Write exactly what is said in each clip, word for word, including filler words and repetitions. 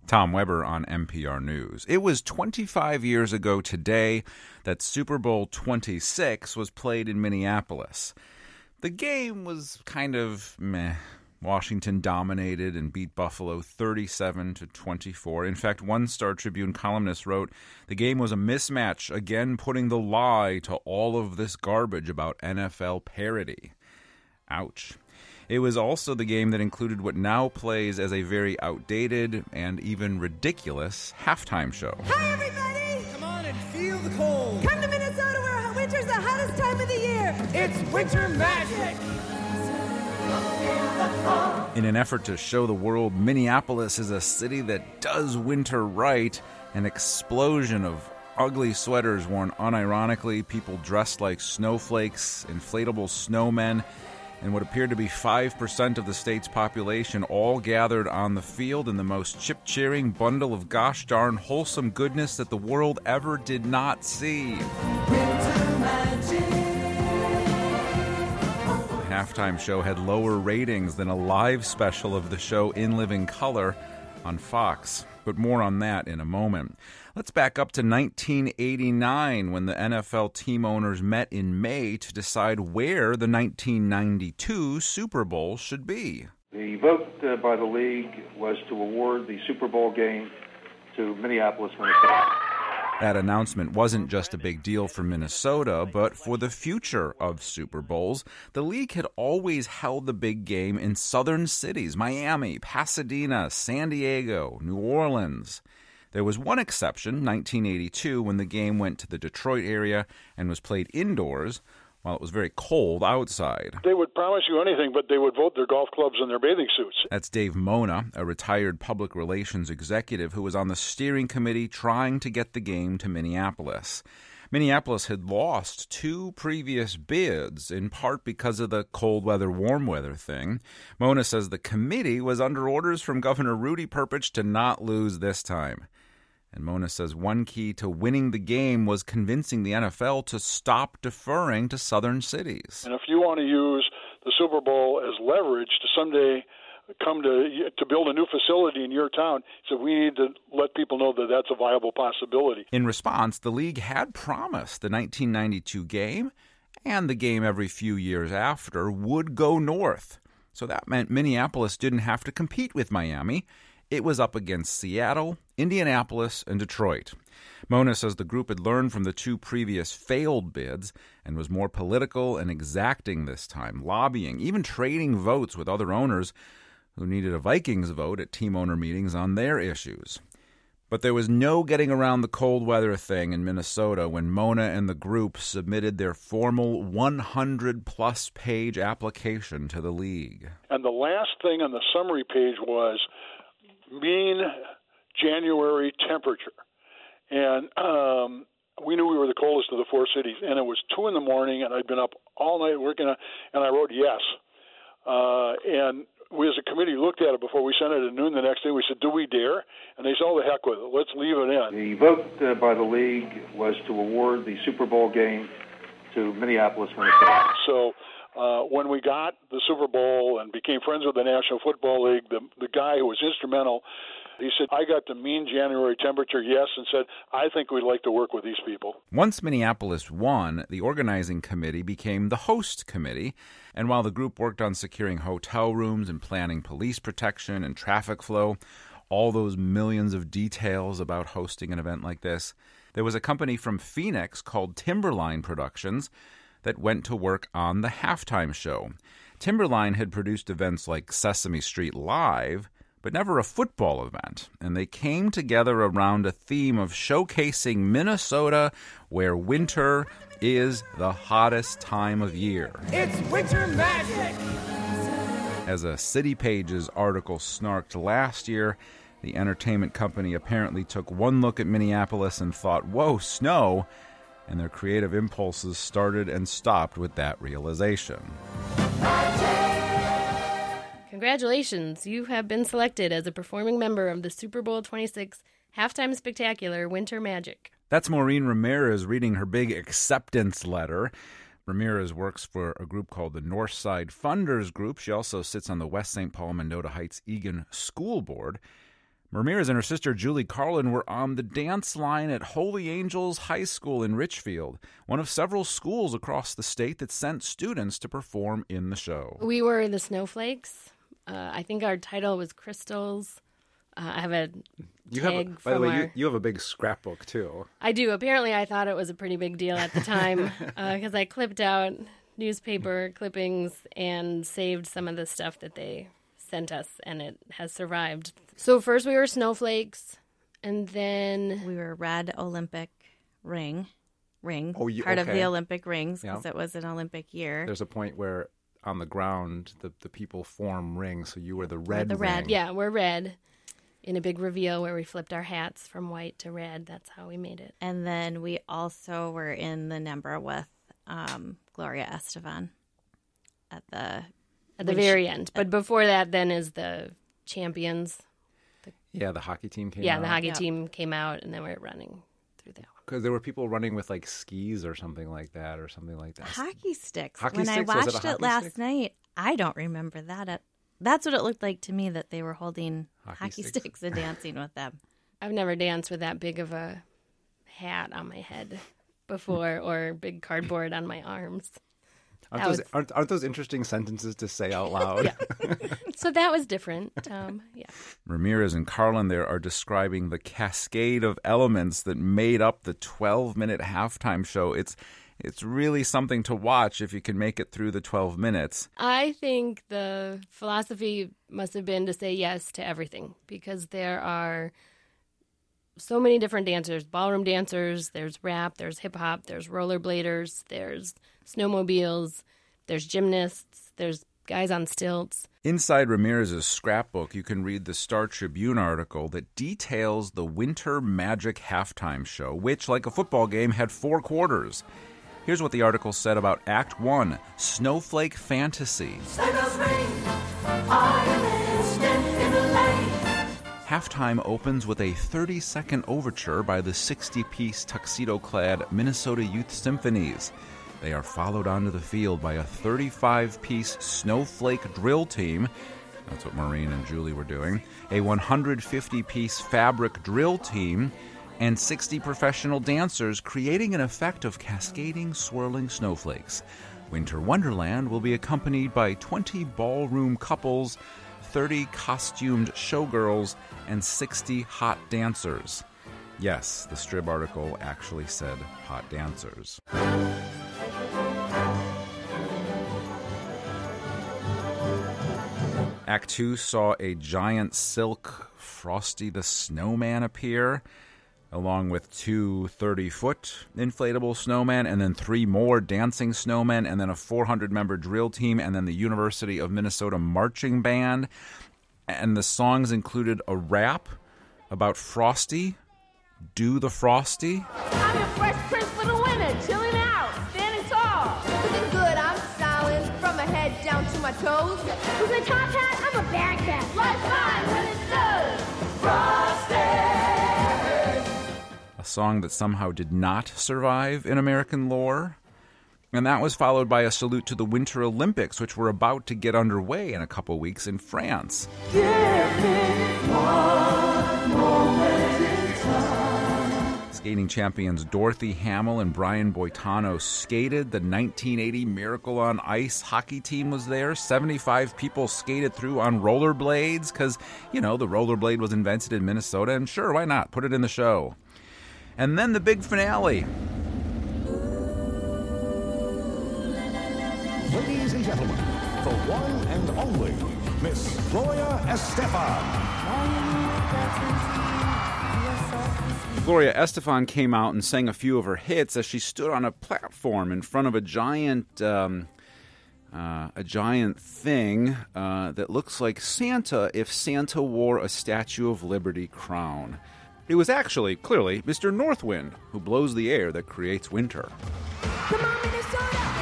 Tom Weber on N P R News. It was twenty-five years ago today that Super Bowl twenty-six was played in Minneapolis. The game was kind of meh. Washington dominated and beat Buffalo thirty-seven to twenty-four. In fact, one Star Tribune columnist wrote, "The game was a mismatch, again putting the lie to all of this garbage about N F L parity." Ouch. It was also the game that included what now plays as a very outdated and even ridiculous halftime show. Hi, everybody! Come on and feel the cold. Come to Minnesota where winter's the hottest time of the year. It's Winter Magic! In an effort to show the world Minneapolis is a city that does winter right, an explosion of ugly sweaters worn unironically, people dressed like snowflakes, inflatable snowmen, and what appeared to be five percent of the state's population all gathered on the field in the most chip-cheering bundle of gosh darn wholesome goodness that the world ever did not see. The halftime show had lower ratings than a live special of the show In Living Color on Fox, but more on that in a moment. Let's back up to nineteen eighty-nine when the N F L team owners met in May to decide where the nineteen ninety-two Super Bowl should be. The vote uh, by the league was to award the Super Bowl game to Minneapolis, Minnesota. That announcement wasn't just a big deal for Minnesota, but for the future of Super Bowls. The league had always held the big game in southern cities, Miami, Pasadena, San Diego, New Orleans. There was one exception, nineteen eighty-two, when the game went to the Detroit area and was played indoors while it was very cold outside. They would promise you anything, but they would vote their golf clubs and their bathing suits. That's Dave Mona, a retired public relations executive who was on the steering committee trying to get the game to Minneapolis. Minneapolis had lost two previous bids, in part because of the cold weather, warm weather thing. Mona says the committee was under orders from Governor Rudy Perpich to not lose this time. And Mona says one key to winning the game was convincing the N F L to stop deferring to southern cities. And if you want to use the Super Bowl as leverage to someday come to to build a new facility in your town, so we need to let people know that that's a viable possibility. In response, the league had promised the nineteen ninety-two game and the game every few years after would go north. So that meant Minneapolis didn't have to compete with Miami. It was up against Seattle, Indianapolis, and Detroit. Mona says the group had learned from the two previous failed bids and was more political and exacting this time, lobbying, even trading votes with other owners who needed a Vikings vote at team owner meetings on their issues. But there was no getting around the cold weather thing in Minnesota when Mona and the group submitted their formal one hundred plus page application to the league. And the last thing on the summary page was mean January temperature. And um, we knew we were the coldest of the four cities. And it was two in the morning, and I'd been up all night working on, and I wrote yes. Uh, and we as a committee looked at it before we sent it at noon the next day. We said, do we dare? And they said, oh, the heck with it. Let's leave it in. The vote uh, by the league was to award the Super Bowl game to Minneapolis, Minnesota. So uh, when we got the Super Bowl and became friends with the National Football League, the, the guy who was instrumental, he said, I got the mean January temperature, yes, and said, I think we'd like to work with these people. Once Minneapolis won, the organizing committee became the host committee, and while the group worked on securing hotel rooms and planning police protection and traffic flow, all those millions of details about hosting an event like this, there was a company from Phoenix called Timberline Productions that went to work on the halftime show. Timberline had produced events like Sesame Street Live, but never a football event, and they came together around a theme of showcasing Minnesota, where winter is the hottest time of year. It's Winter Magic! As a City Pages article snarked last year, the entertainment company apparently took one look at Minneapolis and thought, whoa, snow, and their creative impulses started and stopped with that realization. Congratulations, you have been selected as a performing member of the Super Bowl twenty-six Halftime Spectacular Winter Magic. That's Maureen Ramirez reading her big acceptance letter. Ramirez works for a group called the Northside Funders Group. She also sits on the West Saint Paul Mendota Heights Egan School Board. Ramirez and her sister Julie Carlin were on the dance line at Holy Angels High School in Richfield, one of several schools across the state that sent students to perform in the show. We were the Snowflakes. Uh, I think our title was Crystals. Uh, I have a you tag have a, by from the way, our... you, you have a big scrapbook, too. I do. Apparently, I thought it was a pretty big deal at the time because uh, I clipped out newspaper clippings and saved some of the stuff that they sent us, and it has survived. So first we were Snowflakes, and then we were Red Olympic Ring, ring, oh, you, part okay. of the Olympic rings because yeah. it was an Olympic year. There's a point where on the ground the, the people form rings, so you were the red we're the red. ring. Yeah, we're red in a big reveal where we flipped our hats from white to red. That's how we made it. And then we also were in the number with um, Gloria Estefan at the At the very she, end. But before that, then, is the champions. The, yeah, the hockey team came yeah, out. Yeah, the hockey yep. team came out, and then we were running through that one. Because there were people running with, like, skis or something like that, or something like that. Hockey sticks. Hockey when sticks? I watched it, it last stick? night, I don't remember that. At, that's what it looked like to me, that they were holding hockey, hockey sticks. sticks and dancing with them. I've never danced with that big of a hat on my head before or big cardboard on my arms. Aren't those, was... aren't, aren't those interesting sentences to say out loud? Yeah. So that was different. Um, yeah. Ramirez and Carlin there are describing the cascade of elements that made up the twelve-minute halftime show. It's it's really something to watch if you can make it through the twelve minutes. I think the philosophy must have been to say yes to everything because there are so many different dancers, ballroom dancers, there's rap, there's hip-hop, there's rollerbladers, there's snowmobiles, there's gymnasts, there's guys on stilts. Inside Ramirez's scrapbook, you can read the Star Tribune article that details the Winter Magic halftime show, which, like a football game, had four quarters. Here's what the article said about Act One, Snowflake Fantasy. Halftime opens with a thirty-second overture by the sixty-piece tuxedo-clad Minnesota Youth Symphonies. They are followed onto the field by a thirty-five-piece snowflake drill team. That's what Maureen and Julie were doing. A one hundred fifty-piece fabric drill team and sixty professional dancers creating an effect of cascading, swirling snowflakes. Winter Wonderland will be accompanied by twenty ballroom couples, thirty costumed showgirls, and sixty hot dancers. Yes, the Strib article actually said hot dancers. Act two saw a giant silk Frosty the Snowman appear, along with two thirty-foot inflatable snowmen, and then three more dancing snowmen, and then a four hundred member drill team, and then the University of Minnesota Marching Band. And the songs included a rap about Frosty, Do the Frosty. I'm your fresh prince for the winter, chilling out, standing tall. Looking good, I'm styling, from my head down to my toes. With my top hat, I'm a bad cat. Life's fine when it does. Frosty! A song that somehow did not survive in American lore. And that was followed by a salute to the Winter Olympics, which were about to get underway in a couple weeks in France. Give me one moment in time. Skating champions Dorothy Hamill and Brian Boitano skated. The nineteen eighty Miracle on Ice hockey team was there. seventy-five people skated through on rollerblades because, you know, the rollerblade was invented in Minnesota, and sure, why not? Put it in the show. And then the big finale. Ladies and gentlemen, the one and only Miss Gloria Estefan. Gloria Estefan came out and sang a few of her hits as she stood on a platform in front of a giant, um, uh, a giant thing uh, that looks like Santa if Santa wore a Statue of Liberty crown. It was actually, clearly, Mister Northwind, who blows the air that creates winter. Come on, Minnesota!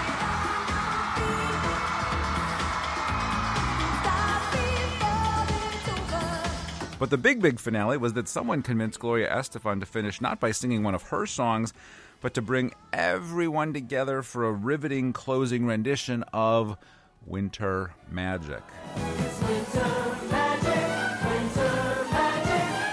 But the big, big finale was that someone convinced Gloria Estefan to finish not by singing one of her songs, but to bring everyone together for a riveting closing rendition of Winter Magic. It's winter magic, winter magic.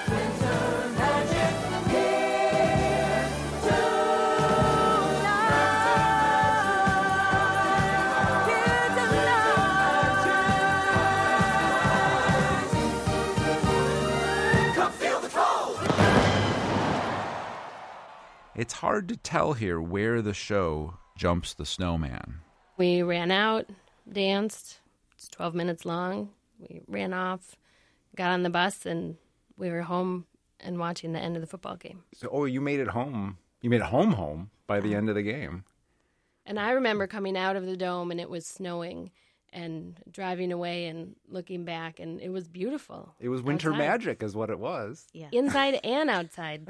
It's hard to tell here where the show jumps the snowman. We ran out, danced. It's twelve minutes long. We ran off, got on the bus, and we were home and watching the end of the football game. So, oh, you made it home. You made it home home by the end of the game. And I remember coming out of the dome, and it was snowing, and driving away and looking back, and it was beautiful. It was winter outside. Magic is what it was. Yeah. Inside and outside.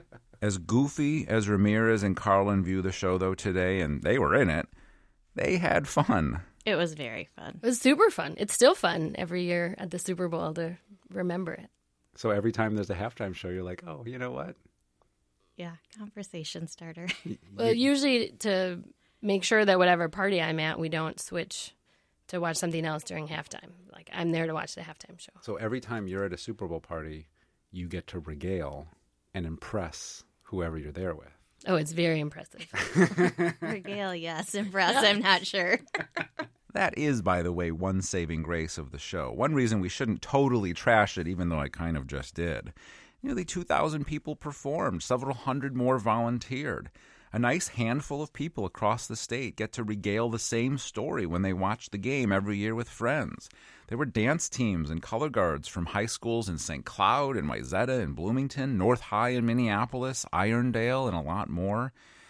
As goofy as Ramirez and Carlin view the show, though, today, and they were in it, they had fun. It was very fun. It was super fun. It's still fun every year at the Super Bowl to remember it. So every time there's a halftime show, you're like, oh, you know what? Yeah, conversation starter. Well, usually to make sure that whatever party I'm at, we don't switch to watch something else during halftime. Like, I'm there to watch the halftime show. So every time you're at a Super Bowl party, you get to regale and impress whoever you're there with. Oh, it's very impressive. Regale, yes. Impress, I'm not sure. That is, by the way, one saving grace of the show. One reason we shouldn't totally trash it, even though I kind of just did. Nearly two thousand people performed. Several hundred more volunteered. A nice handful of people across the state get to regale the same story when they watch the game every year with friends. There were dance teams and color guards from high schools in Saint Cloud and Wayzata and Bloomington, North High in Minneapolis, Irondale, and a lot more.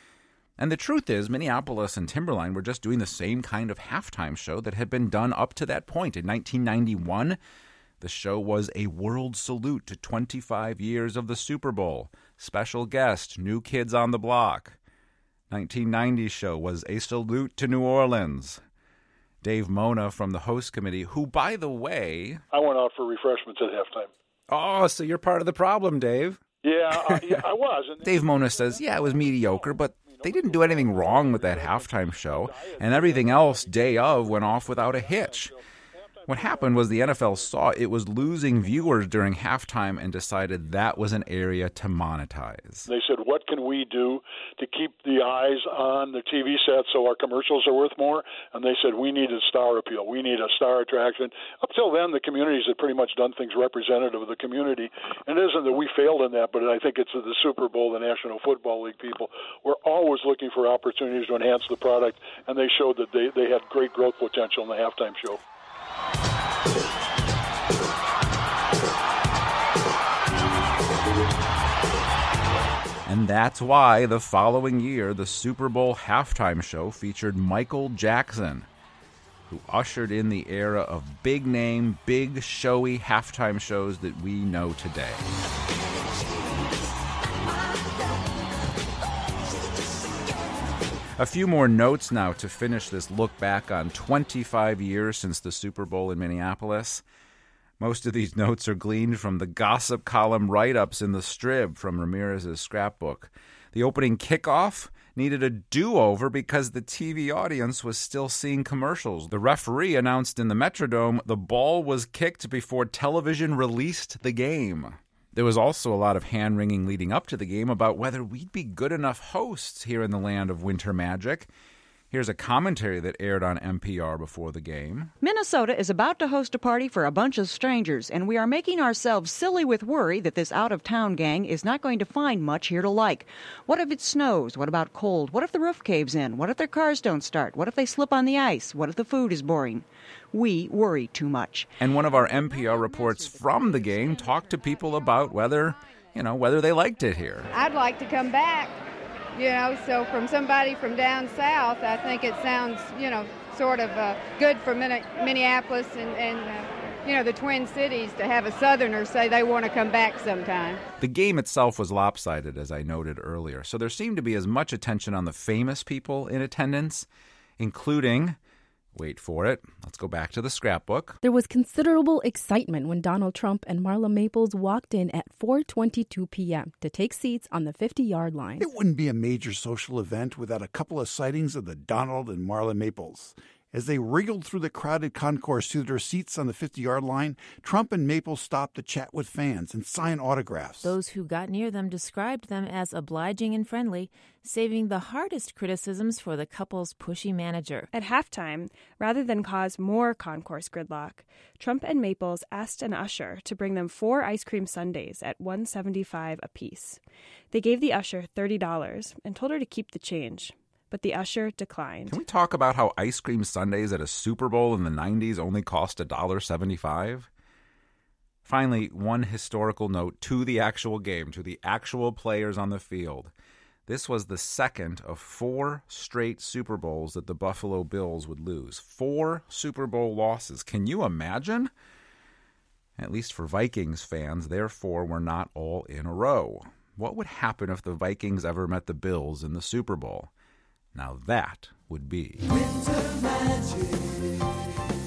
And the truth is, Minneapolis and Timberline were just doing the same kind of halftime show that had been done up to that point. In nineteen ninety-one, the show was a world salute to twenty-five years of the Super Bowl. Special guest, New Kids on the Block. nineteen ninety show was a salute to New Orleans. Dave Mona from the host committee, who, by the way... I went out for refreshments at halftime. Oh, so you're part of the problem, Dave. Yeah, uh, yeah I was. And Dave Mona says, yeah, it was mediocre, but they didn't do anything wrong with that halftime show, and everything else day of went off without a hitch. What happened was the N F L saw it was losing viewers during halftime and decided that was an area to monetize. They said, what can we do to keep the eyes on the T V set so our commercials are worth more? And they said, we need a star appeal. We need a star attraction. Up till then, the communities had pretty much done things representative of the community. And it isn't that we failed in that, but I think it's the Super Bowl, the National Football League people were always looking for opportunities to enhance the product, and they showed that they, they had great growth potential in the halftime show. And that's why the following year, the Super Bowl halftime show featured Michael Jackson, who ushered in the era of big-name, big, showy halftime shows that we know today. A few more notes now to finish this look back on twenty-five years since the Super Bowl in Minneapolis. Most of these notes are gleaned from the gossip column write-ups in the Strib from Ramirez's scrapbook. The opening kickoff needed a do-over because the T V audience was still seeing commercials. The referee announced in the Metrodome the ball was kicked before television released the game. There was also a lot of hand-wringing leading up to the game about whether we'd be good enough hosts here in the land of winter magic. Here's a commentary that aired on N P R before the game. Minnesota is about to host a party for a bunch of strangers, and we are making ourselves silly with worry that this out-of-town gang is not going to find much here to like. What if it snows? What about cold? What if the roof caves in? What if their cars don't start? What if they slip on the ice? What if the food is boring? We worry too much. And one of our N P R reports from the game talked to people about whether, you know, whether they liked it here. I'd like to come back. You know, so from somebody from down south, I think it sounds, you know, sort of uh, good for Minneapolis and, and uh, you know, the Twin Cities to have a Southerner say they want to come back sometime. The game itself was lopsided, as I noted earlier, so there seemed to be as much attention on the famous people in attendance, including... Wait for it. Let's go back to the scrapbook. There was considerable excitement when Donald Trump and Marla Maples walked in at four twenty-two p.m. to take seats on the fifty-yard line. It wouldn't be a major social event without a couple of sightings of the Donald and Marla Maples. As they wriggled through the crowded concourse to their seats on the fifty-yard line, Trump and Maples stopped to chat with fans and sign autographs. Those who got near them described them as obliging and friendly, saving the hardest criticisms for the couple's pushy manager. At halftime, rather than cause more concourse gridlock, Trump and Maples asked an usher to bring them four ice cream sundaes at one dollar and seventy-five cents apiece. They gave the usher thirty dollars and told her to keep the change. But the usher declined. Can we talk about how ice cream sundaes at a Super Bowl in the nineties only cost one dollar and seventy-five cents? Finally, one historical note to the actual game, to the actual players on the field. This was the second of four straight Super Bowls that the Buffalo Bills would lose. Four Super Bowl losses. Can you imagine? At least for Vikings fans, their four were not all in a row. What would happen if the Vikings ever met the Bills in the Super Bowl? Now that would be Winter magic.